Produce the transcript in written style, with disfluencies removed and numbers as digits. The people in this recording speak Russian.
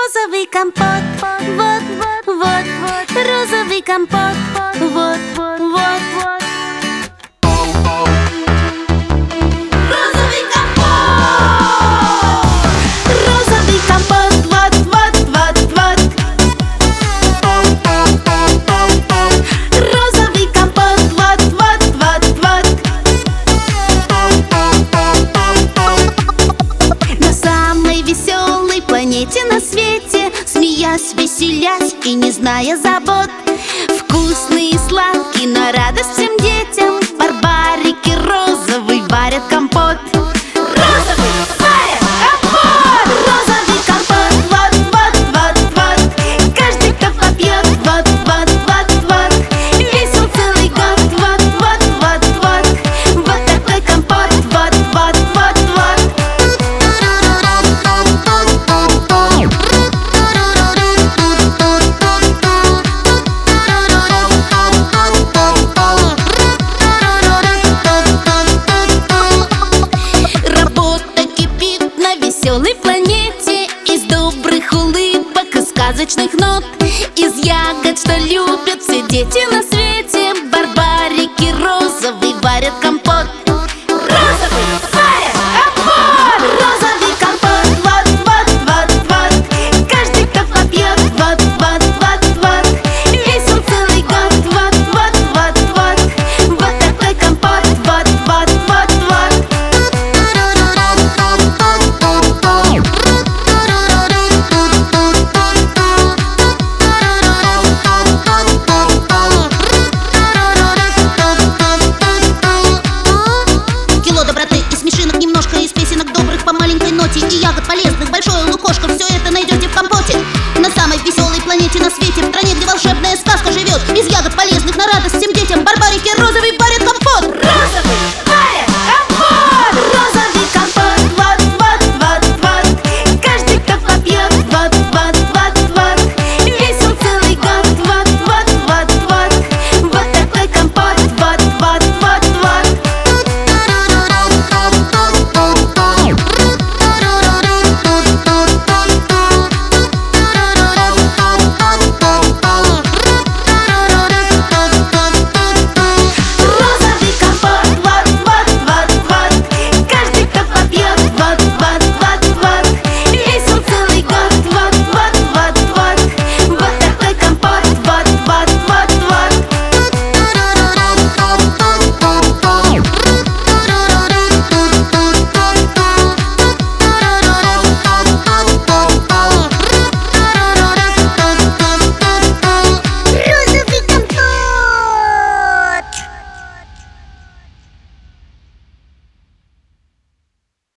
Розовый компот, вот, вот, вот, вот. Розовый компот, вот, вот, вот. Розовый компот! Розовый компот, вот, вот, вот, вот. Розовый компот, вот, вот, вот, вот. На самой веселой планете на свете, смеясь, веселясь и не зная забот, вкусный и сладкий на радость всем детям, барбарики розовый варят компот. Розовый варят компот! Розовый компот, вот, вот, вот, вот. Каждый, кто попьет, вот, вот, вот, вот. Весел целый год, вот, вот, вот, вот. Вот такой компот, вот, вот, вот, вот. Работа кипит на веселой планете, из добрых улыбок и сказочных нот, из ягод, что любят все дети на свете. Барбарики розовый варят компот.